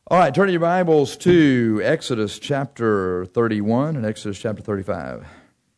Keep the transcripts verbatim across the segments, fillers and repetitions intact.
All right, turn your Bibles to Exodus chapter thirty-one and Exodus chapter thirty-five.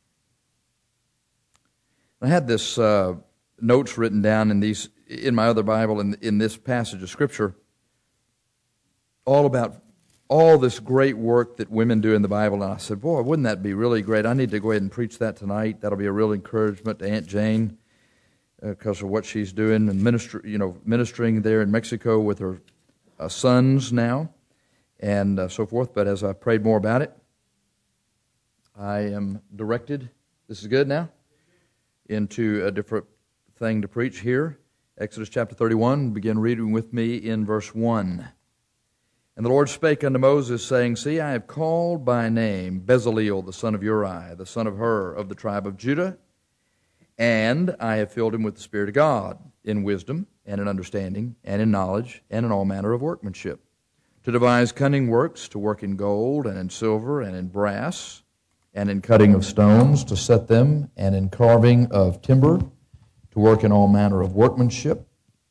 I had this uh, notes written down in these in my other Bible in in this passage of Scripture, all about all this great work that women do in the Bible, and I said, boy, wouldn't that be really great? I need to go ahead and preach that tonight. That'll be a real encouragement to Aunt Jane because uh, of what she's doing and minister, you know, ministering there in Mexico with her uh, sons now. And uh, so forth, but as I prayed more about it, I am directed, this is good now, into a different thing to preach here. Exodus chapter thirty-one, begin reading with me in verse one. And the Lord spake unto Moses, saying, See, I have called by name Bezaleel, the son of Uri, the son of Hur, of the tribe of Judah, and I have filled him with the Spirit of God, in wisdom, and in understanding, and in knowledge, and in all manner of workmanship, to devise cunning works, to work in gold, and in silver, and in brass, and in cutting of stones, to set them, and in carving of timber, to work in all manner of workmanship.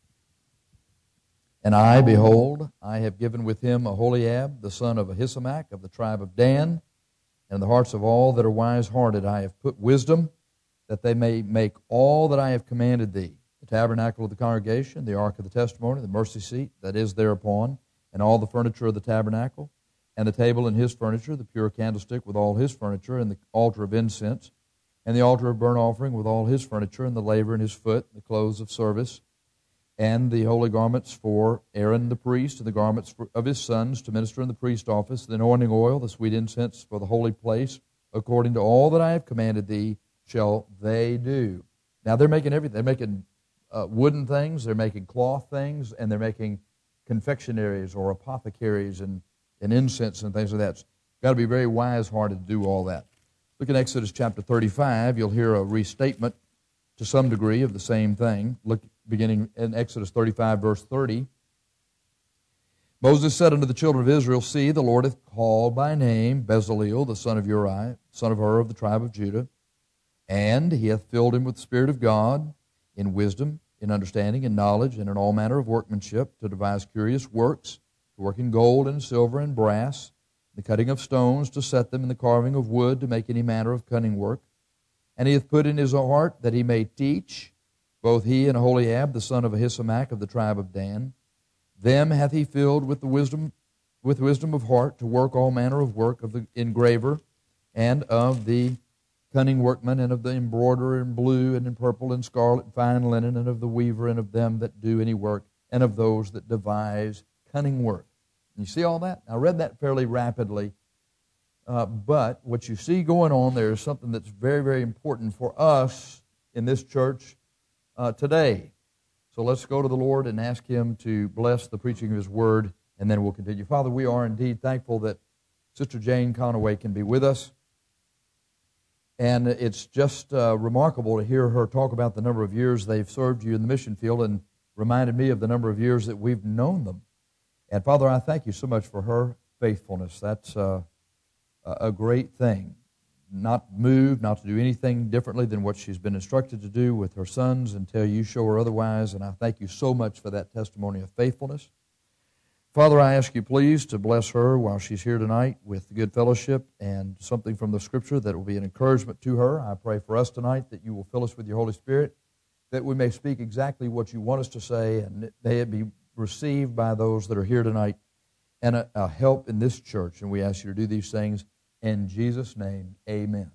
And I, behold, I have given with him Aholiab, the son of Ahisamach, of the tribe of Dan, and in the hearts of all that are wise-hearted I have put wisdom, that they may make all that I have commanded thee, the tabernacle of the congregation, the ark of the testimony, the mercy seat that is thereupon, and all the furniture of the tabernacle, and the table and his furniture, the pure candlestick with all his furniture, and the altar of incense, and the altar of burnt offering with all his furniture, and the laver in his foot, the clothes of service, and the holy garments for Aaron the priest, and the garments for, of his sons to minister in the priest office, the anointing oil, the sweet incense for the holy place, according to all that I have commanded thee, shall they do. Now they're making everything. They're making uh, wooden things, they're making cloth things, and they're making confectionaries or apothecaries and, and incense and things like that. You've got to be very wise-hearted to do all that. Look at Exodus chapter thirty-five. You'll hear a restatement to some degree of the same thing. Look, beginning in Exodus thirty-five, verse thirty. Moses said unto the children of Israel, See, the Lord hath called by name Bezaleel, the son of Uri, son of Hur, of the tribe of Judah, and he hath filled him with the Spirit of God in wisdom, in understanding, in knowledge, and in all manner of workmanship, to devise curious works, to work in gold and silver and brass, the cutting of stones, to set them, in the carving of wood, to make any manner of cunning work. And he hath put in his heart that he may teach, both he and Aholiab, the son of Ahisamach, of the tribe of Dan. Them hath he filled with the wisdom, with wisdom of heart, to work all manner of work of the engraver, and of the cunning workman, and of the embroiderer in blue and in purple and scarlet and fine linen, and of the weaver, and of them that do any work, and of those that devise cunning work. And you see all that? I read that fairly rapidly, uh, but what you see going on there is something that's very, very important for us in this church uh, today. So let's go to the Lord and ask Him to bless the preaching of His Word, and then we'll continue. Father, we are indeed thankful that Sister Jane Conaway can be with us. And it's just uh, remarkable to hear her talk about the number of years they've served you in the mission field, and reminded me of the number of years that we've known them. And Father, I thank you so much for her faithfulness. That's uh, a great thing. Not moved, not to do anything differently than what she's been instructed to do with her sons until you show her otherwise. And I thank you so much for that testimony of faithfulness. Father, I ask you please to bless her while she's here tonight with good fellowship and something from the Scripture that will be an encouragement to her. I pray for us tonight that you will fill us with your Holy Spirit, that we may speak exactly what you want us to say, and may it be received by those that are here tonight and a, a help in this church. And we ask you to do these things in Jesus' name, amen.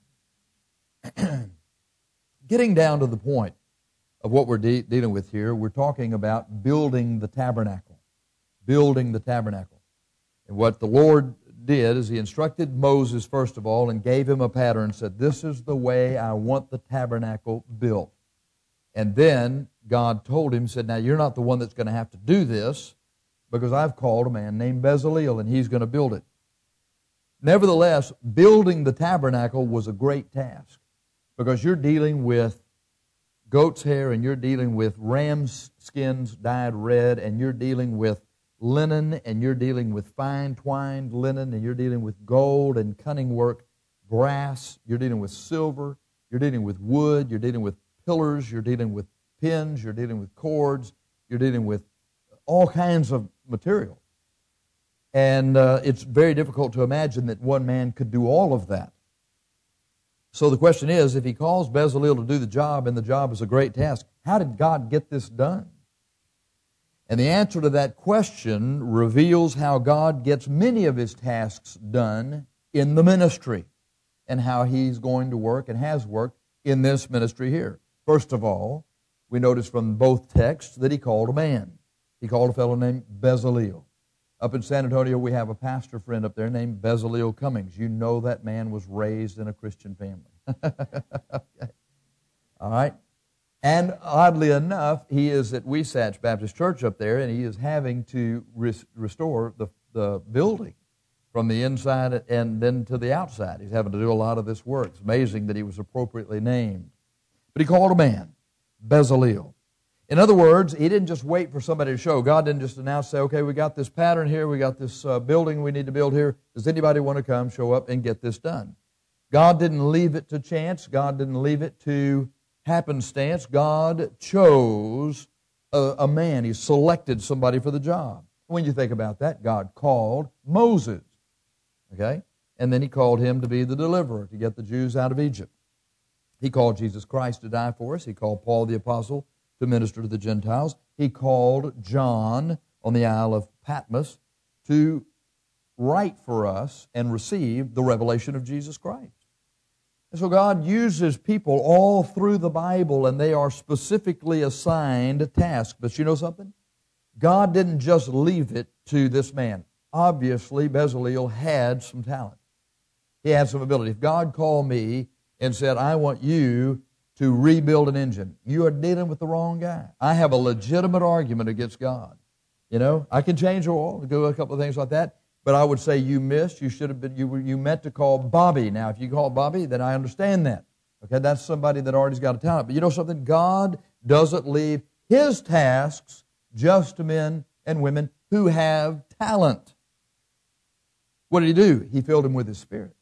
Getting down to the point of what we're de- dealing with here, we're talking about building the tabernacle. Building the tabernacle. And what the Lord did is He instructed Moses, first of all, and gave him a pattern, and said, this is the way I want the tabernacle built. And then God told him, said, now you're not the one that's going to have to do this, because I've called a man named Bezaleel, and he's going to build it. Nevertheless, building the tabernacle was a great task, because you're dealing with goat's hair, and you're dealing with ram's skins dyed red, and you're dealing with linen, and you're dealing with fine twined linen, and you're dealing with gold and cunning work, brass, you're dealing with silver, you're dealing with wood, you're dealing with pillars, you're dealing with pins, you're dealing with cords, you're dealing with all kinds of material. And uh, it's very difficult to imagine that one man could do all of that. So the question is, if he calls Bezaleel to do the job, and the job is a great task, how did God get this done? And the answer to that question reveals how God gets many of His tasks done in the ministry, and how He's going to work and has worked in this ministry here. First of all, we notice from both texts that He called a man. He called a fellow named Bezaleel. Up in San Antonio, we have a pastor friend up there named Bezaleel Cummings. You know that man was raised in a Christian family. Okay. All right. And oddly enough, he is at Weisach Baptist Church up there, and he is having to res- restore the, the building from the inside and then to the outside. He's having to do a lot of this work. It's amazing that he was appropriately named. But he called a man, Bezaleel. In other words, he didn't just wait for somebody to show. God didn't just announce, say, okay, we got this pattern here, we got this uh, building we need to build here. Does anybody want to come, show up, and get this done? God didn't leave it to chance. God didn't leave it to happenstance. God chose a, a man. He selected somebody for the job. When you think about that, God called Moses, okay? And then He called him to be the deliverer, to get the Jews out of Egypt. He called Jesus Christ to die for us. He called Paul the Apostle to minister to the Gentiles. He called John on the Isle of Patmos to write for us and receive the revelation of Jesus Christ. And so God uses people all through the Bible, and they are specifically assigned a task. But you know something? God didn't just leave it to this man. Obviously, Bezaleel had some talent. He had some ability. If God called me and said, I want you to rebuild an engine, you are dealing with the wrong guy. I have a legitimate argument against God. You know, I can change oil, do a couple of things like that, but I would say you missed. You should have been, you, you meant to call Bobby. Now, if you call Bobby, then I understand that. Okay, that's somebody that already's got a talent. But you know something? God doesn't leave His tasks just to men and women who have talent. What did He do? He filled him with His Spirit.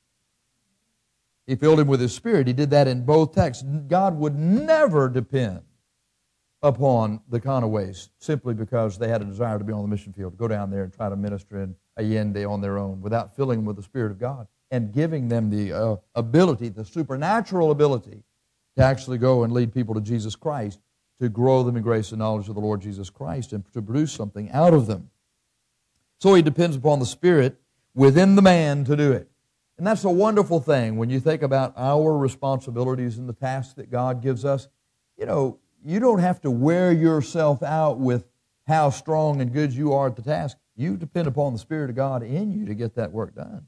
He filled him with His Spirit. He did that in both texts. God would never depend upon the Conaways simply because they had a desire to be on the mission field, to go down there and try to minister in Allende on their own without filling them with the Spirit of God and giving them the uh, ability, the supernatural ability to actually go and lead people to Jesus Christ, to grow them in grace and knowledge of the Lord Jesus Christ and to produce something out of them. So He depends upon the Spirit within the man to do it. And that's a wonderful thing when you think about our responsibilities and the tasks that God gives us. You know, you don't have to wear yourself out with how strong and good you are at the task. You depend upon the Spirit of God in you to get that work done.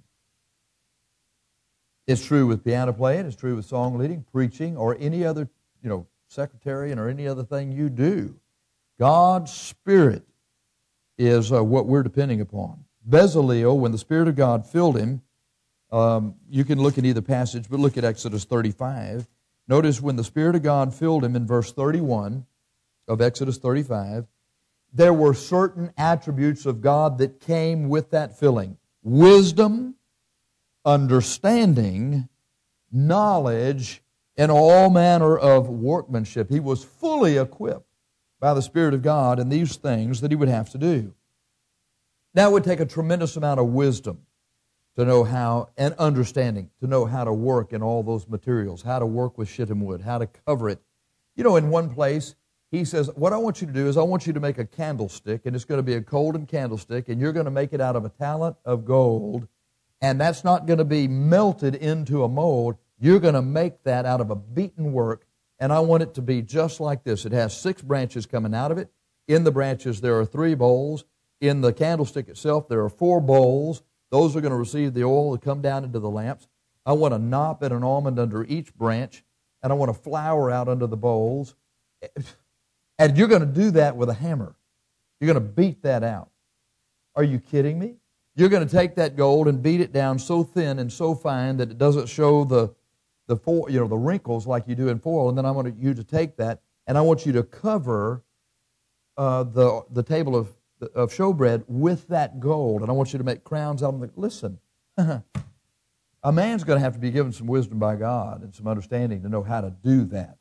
It's true with piano playing, it's true with song leading, preaching, or any other, you know, secretarian or any other thing you do. God's Spirit is uh, what we're depending upon. Bezaleel, when the Spirit of God filled him, um, you can look at either passage, but look at Exodus thirty-five. Notice when the Spirit of God filled him in verse thirty-one of Exodus thirty-five, there were certain attributes of God that came with that filling. Wisdom, understanding, knowledge, and all manner of workmanship. He was fully equipped by the Spirit of God in these things that he would have to do. Now it would take a tremendous amount of wisdom to know how, and understanding, to know how to work in all those materials, how to work with shittim wood, how to cover it. You know, in one place, he says, what I want you to do is I want you to make a candlestick, and it's going to be a golden candlestick, and you're going to make it out of a talent of gold, and that's not going to be melted into a mold. You're going to make that out of a beaten work, and I want it to be just like this. It has six branches coming out of it. In the branches, there are three bowls. In the candlestick itself, there are four bowls. Those are going to receive the oil that come down into the lamps. I want a knot and an almond under each branch, and I want a flower out under the bowls. And you're going to do that with a hammer. You're going to beat that out. Are you kidding me? You're going to take that gold and beat it down so thin and so fine that it doesn't show the the foil, you know, the wrinkles like you do in foil. And then I want you to take that, and I want you to cover uh, the the table of of showbread with that gold, and I want you to make crowns out of it. Listen, a man's going to have to be given some wisdom by God and some understanding to know how to do that.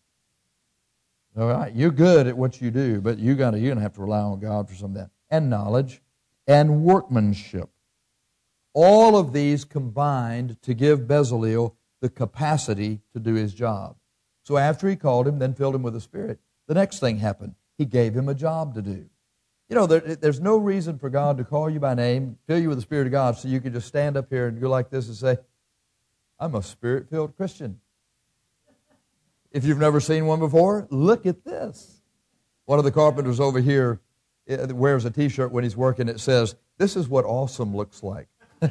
All right, you're good at what you do, but you got to you're going to have to rely on God for some of that, and knowledge. and workmanship. All of these combined to give Bezaleel the capacity to do his job. So after he called him, then filled him with the Spirit, the next thing happened. He gave him a job to do. You know, there, there's no reason for God to call you by name, fill you with the Spirit of God, so you can just stand up here and go like this and say, I'm a Spirit-filled Christian. If you've never seen one before, look at this. One of the carpenters over here wears a T-shirt when he's working. It says, this is what awesome looks like.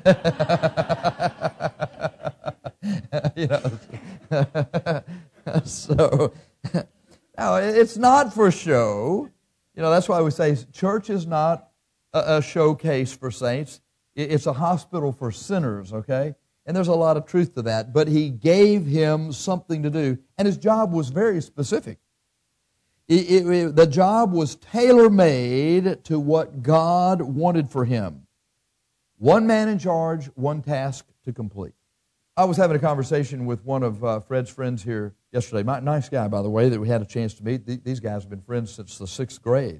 You know, so now it's not for show. You know, that's why we say church is not a, a showcase for saints. It's a hospital for sinners, okay? And there's a lot of truth to that. But he gave him something to do, and his job was very specific. It, it, it, the job was tailor-made to what God wanted for him. One man in charge, one task to complete. I was having a conversation with one of uh, Fred's friends here yesterday. My, nice guy, by the way, that we had a chance to meet. Th- these guys have been friends since the sixth grade.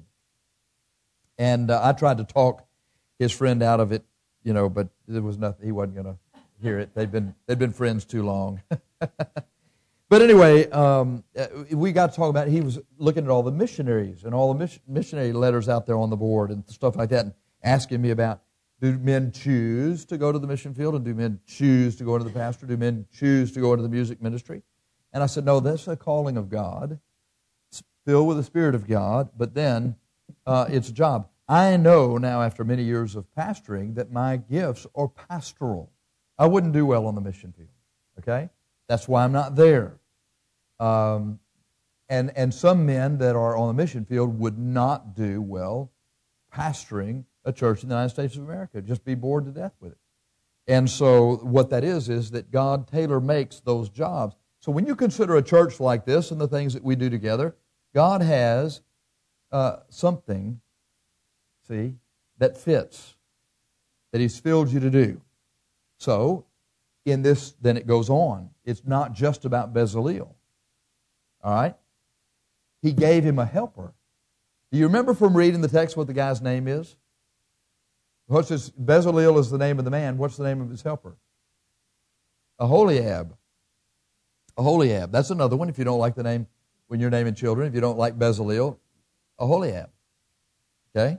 And uh, I tried to talk his friend out of it, you know, but there was nothing. He wasn't going to hear it. They'd been they'd been friends too long. But anyway, um, we got to talk about it. He was looking at all the missionaries and all the mission, missionary letters out there on the board and stuff like that, and asking me about, do men choose to go to the mission field, and do men choose to go into the pastor? Do men choose to go into the music ministry? And I said, no, that's a calling of God. It's filled with the Spirit of God, but then uh, it's a job. I know now, after many years of pastoring, that my gifts are pastoral. I wouldn't do well on the mission field, okay? That's why I'm not there. Um, and, and some men that are on the mission field would not do well pastoring a church in the United States of America. Just be bored to death with it. And so what that is, is that God tailor makes those jobs. So when you consider a church like this and the things that we do together, God has uh, something, see, that fits, that He's filled you to do. So in this, then it goes on. It's not just about Bezaleel. All right? He gave him a helper. Do you remember from reading the text what the guy's name is? What's his, Bezaleel is the name of the man. What's the name of his helper? Aholiab. Aholiab. That's another one if you don't like the name when you're naming children. If you don't like Bezaleel, Aholiab. Okay?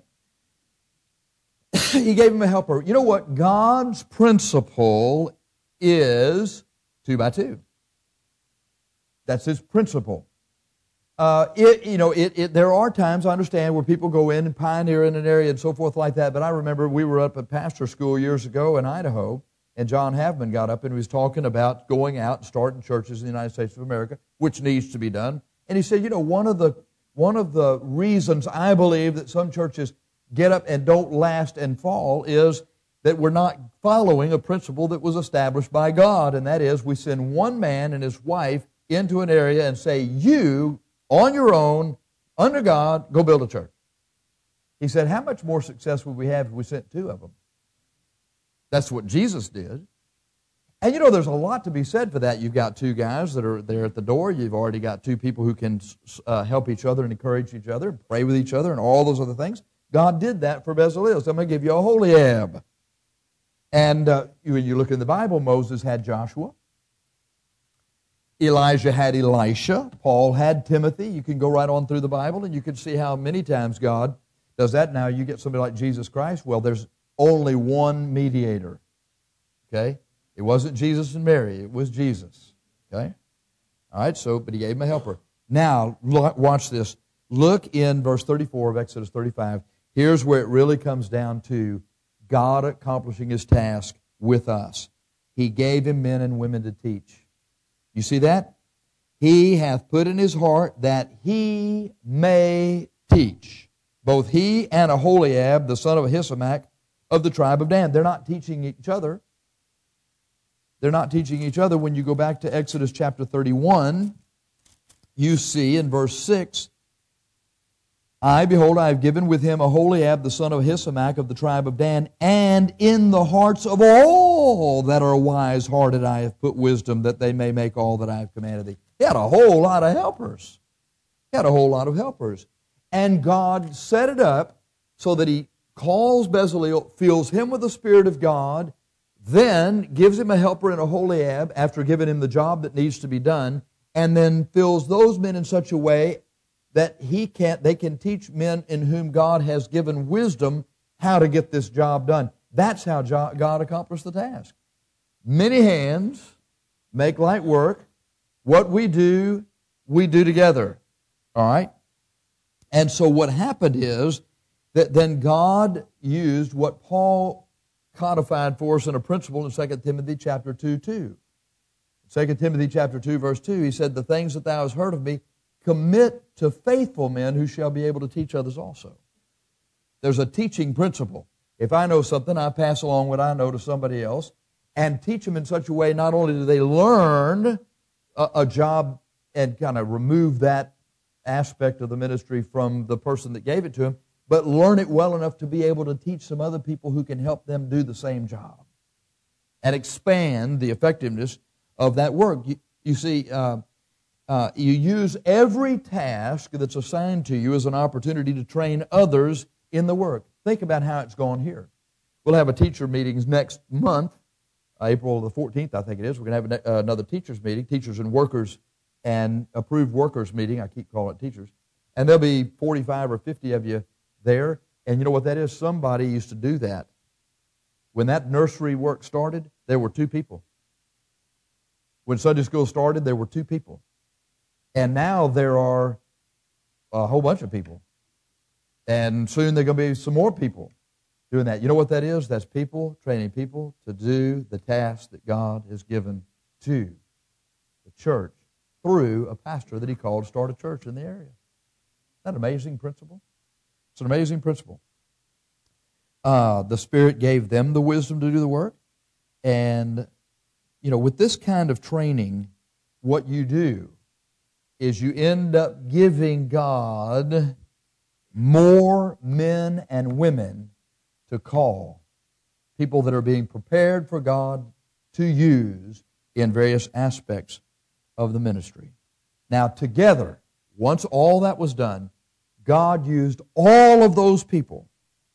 He gave him a helper. You know what? God's principle is two by two. That's His principle. Uh, it, you know, it, it, there are times, I understand, where people go in and pioneer in an area and so forth like that, but I remember we were up at pastor school years ago in Idaho, and John Havman got up and he was talking about going out and starting churches in the United States of America, which needs to be done. And he said, you know, one of the one of the reasons I believe that some churches get up and don't last and fall is that we're not following a principle that was established by God, and that is we send one man and his wife into an area and say, you, on your own, under God, go build a church. He said, how much more success would we have if we sent two of them? That's what Jesus did. And you know, there's a lot to be said for that. You've got two guys that are there at the door. You've already got two people who can uh, help each other and encourage each other, and pray with each other, and all those other things. God did that for Bezaleel. So I'm going to give you Aholiab. And uh, when you look in the Bible, Moses had Joshua. Elijah had Elisha. Paul had Timothy. You can go right on through the Bible, and you can see how many times God does that. Now, you get somebody like Jesus Christ. Well, there's only one mediator. Okay? It wasn't Jesus and Mary. It was Jesus. Okay? All right, so, but He gave him a helper. Now, look, watch this. Look in verse thirty-four of Exodus thirty-five. Here's where it really comes down to God accomplishing His task with us. He gave him men and women to teach. You see that? He hath put in his heart that he may teach. Both he and Aholiab, the son of Ahisamach, of the tribe of Dan. They're not teaching each other. They're not teaching each other. When you go back to Exodus chapter thirty-one, you see in verse six, I, behold, I have given with him Aholiab, the son of Ahisamach, of the tribe of Dan, and in the hearts of all that are wise-hearted I have put wisdom, that they may make all that I have commanded thee. He had a whole lot of helpers. He had a whole lot of helpers. And God set it up so that He calls Bezaleel, fills him with the Spirit of God, then gives him a helper in Aholiab after giving him the job that needs to be done, and then fills those men in such a way that he can't, they can teach men in whom God has given wisdom how to get this job done. That's how God accomplished the task. Many hands make light work. What we do, we do together. All right? And so what happened is that then God used what Paul codified for us in a principle in Second Timothy chapter two, two. Second Timothy chapter two, verse two, he said, the things that thou hast heard of me, commit to faithful men who shall be able to teach others also. There's a teaching principle. If I know something, I pass along what I know to somebody else and teach them in such a way not only do they learn a, a job and kind of remove that aspect of the ministry from the person that gave it to him, but learn it well enough to be able to teach some other people who can help them do the same job and expand the effectiveness of that work. You, you see, uh, uh, you use every task that's assigned to you as an opportunity to train others in the work. Think about how it's gone here. We'll have a teacher meetings next month, April the fourteenth, I think it is. We're going to have a, another teachers meeting, teachers and workers and approved workers meeting. I keep calling it teachers. And there'll be forty-five or fifty of you there. And you know what that is? Somebody used to do that. When that nursery work started, there were two people. When Sunday school started, there were two people. And now there are a whole bunch of people. And soon there are going to be some more people doing that. You know what that is? That's people training people to do the task that God has given to the church through a pastor that he called to start a church in the area. Isn't that an amazing principle? It's an amazing principle. Uh, the Spirit gave them the wisdom to do the work. And, you know, with this kind of training, what you do is you end up giving God more men and women to call, people that are being prepared for God to use in various aspects of the ministry. Now, together, once all that was done, God used all of those people,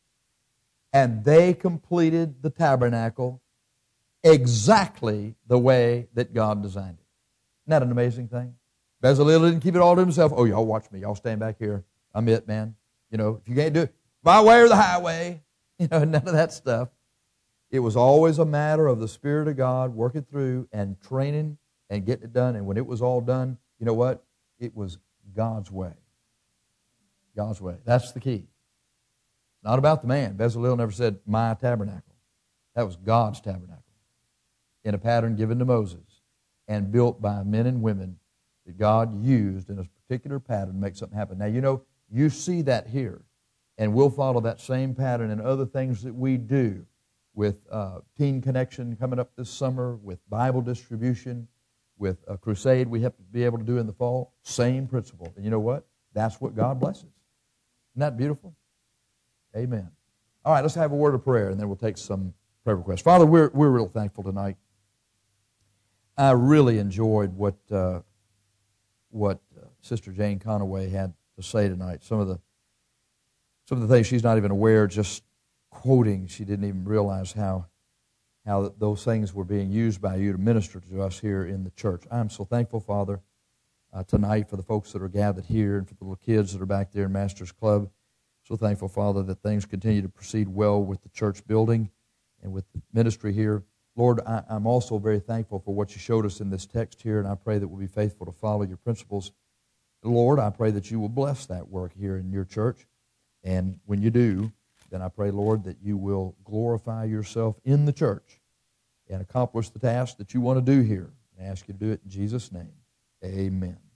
and they completed the tabernacle exactly the way that God designed it. Isn't that an amazing thing? Bezaleel didn't keep it all to himself. Oh, y'all watch me. Y'all stand back here. I'm it, man. You know, if you can't do it, my way or the highway. You know, none of that stuff. It was always a matter of the Spirit of God working through and training and getting it done. And when it was all done, you know what? It was God's way. God's way. That's the key. It's not about the man. Bezaleel never said, my tabernacle. That was God's tabernacle in a pattern given to Moses and built by men and women that God used in a particular pattern to make something happen. Now, you know, you see that here, and we'll follow that same pattern in other things that we do with uh, Teen Connection coming up this summer, with Bible distribution, with a crusade we have to be able to do in the fall. Same principle. And you know what? That's what God blesses. Isn't that beautiful? Amen. All right, let's have a word of prayer, and then we'll take some prayer requests. Father, we're, we're real thankful tonight. I really enjoyed what uh, what uh, Sister Jane Conaway had to say tonight. Some of the some of the things she's not even aware, just quoting, she didn't even realize how how those things were being used by you to minister to us here in the church. I'm so thankful, Father, uh, tonight for the folks that are gathered here and for the little kids that are back there in Master's Club. So thankful, Father, that things continue to proceed well with the church building and with the ministry here. Lord, I, I'm also very thankful for what you showed us in this text here, and I pray that we'll be faithful to follow your principles. Lord, I pray that you will bless that work here in your church. And when you do, then I pray, Lord, that you will glorify yourself in the church and accomplish the task that you want to do here. I ask you to do it in Jesus' name. Amen.